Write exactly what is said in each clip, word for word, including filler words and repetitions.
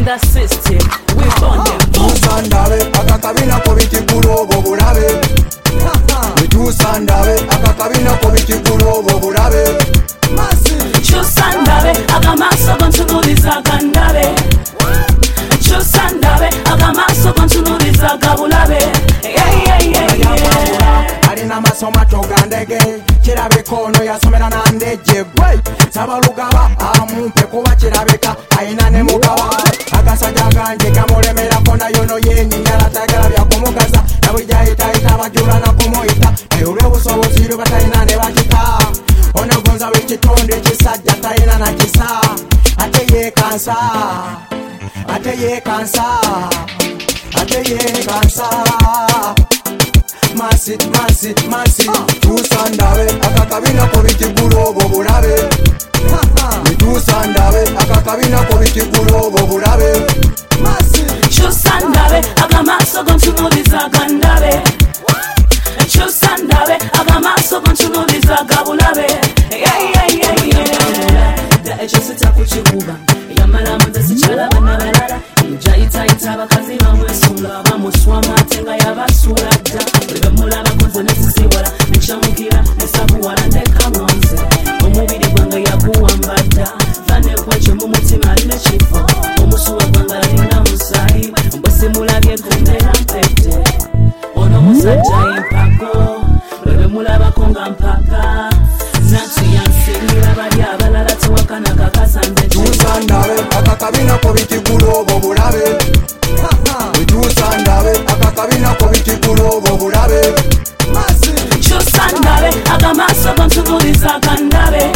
the system, we burn them. Tusandabe, akakabina ko bitikulo bo bulabe. Tusandabe, akakabina ko bitikulo bo bulabe. Tusandabe, akamaso kontunuliza kandabe. Tusandabe, akamaso kontunuliza kabulabe. Yeah, yeah, yeah, yeah. Alina masoma togandege, kirabe kono yasomera nandeje gwe. Sabalugaba amumpe kuba kirabeka aina ne mukawa. Akasaja ganje kamulemera kona yono yenyi nyala tagala bya kumugaza. Nabujja ita ita bajula na kumoita. Eure busobozi rubatayina ne bakita. Ono gonza wekitonde kisajja tayina na kisa. Ate ye kansa. Ate ye kansa. Ate ye kansa. Masit, masit, masit. Tusandabe, akakabina ko bitikulo bo bulabe. Tusandabe, akakabina ko bitikulo bo bulabe. Tusandabe, akamaso kontunuliza kandabe. Tusandabe, akamaso kontunuliza kabulabe. Yeah, yeah, yeah, yeah. Da echo sitakuchikuba. Yamala mudasi chala bana balala. Inja ita ita bakazi bamwesunga bamuswama tenga yabasura da. Bebe mulaba konze nesisiwala nichamukira nesabuwala ndekamwanze. Omubiri gwange yakuwambadda fane kwecho mu mutima alina kifo. Omusuwa gwange alina musayi mbwese mulabye kumbera mpete. Ono musajja empako bebe mulabako nga mpaka. Nantu yansingira bali abalala tewakana kakasanze. Tusandabe, akakabina ko bitikulo bo bulabe. Tusandabe, akakabina ko bitikulo bo bulabe. Tusandabe, akamaso kontunuliza kandabe.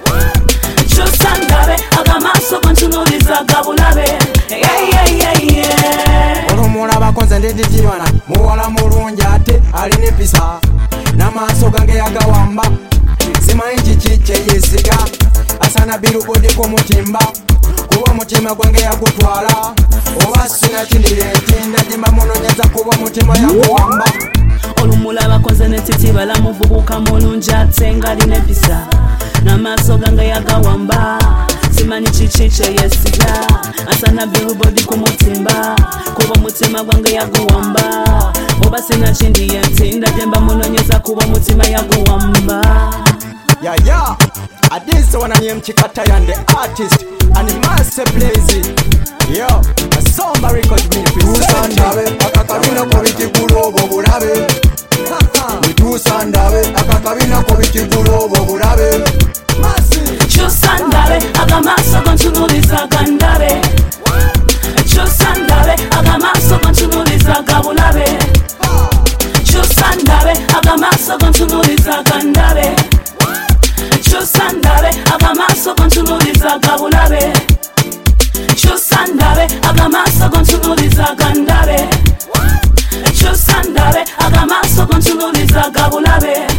Tusandabe, akamaso kontunuliza kabulabe. Yeah, yeah, yeah, yeah. Olumula bakonze ndijijibana muwala mulungi ate alina empisa n'amaaso gange yagawamba. Simanyi kiki kyeyesiga asana birubodi ku mutimba kuba omutima gwange yagutwala. Oba sina kindire ntinda jimba munonyeza kuba omutima yaguwamba. Olumula bakoze netiti balamuvubuka mulungi ate nga alina empisa n'amaaso gange yagawamba. Simanyi kiki kyeyesiga asana birubodi ku mutimba kuba omutima gwange yaguwamba. Oba sina kindiye ntinda jemba munonyeza kuba omutima yaguwamba. Yeah, yeah. I this one I name Chikataya and the artist and the master plays it. Yo, a samba record me. Tusandabe, akakabina ko bitikulo bo bulabe. Tusandabe, akakabina ko bitikulo bo bulabe. Tusandabe, akamaso kontunuliza kandabe. Tusandabe, akamaso kontunuliza kabulabe. Tusandabe, akamaso kontunuliza kandabe. Tusandabe, akamaso kontunuliza kabulabe. Tusandabe, akamaso kontunuliza kandabe. Tusandabe, akamaso kontunuliza kabulabe.